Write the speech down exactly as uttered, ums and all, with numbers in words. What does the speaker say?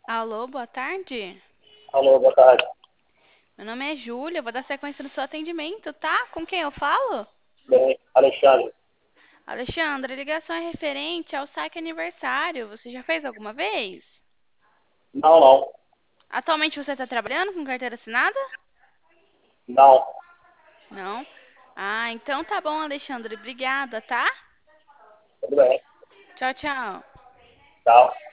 Alô, boa tarde. Alô, boa tarde. Meu nome é Júlia, vou dar sequência no seu atendimento, tá? Com quem eu falo? Bem, Alexandre. Alexandre, a ligação é referente ao saque aniversário. Você já fez alguma vez? Não, não, Atualmente você está trabalhando com carteira assinada? não. Não? Ah, então tá bom, Alexandre. Obrigada, tá? Tudo bem. Tchau, tchau. Tchau.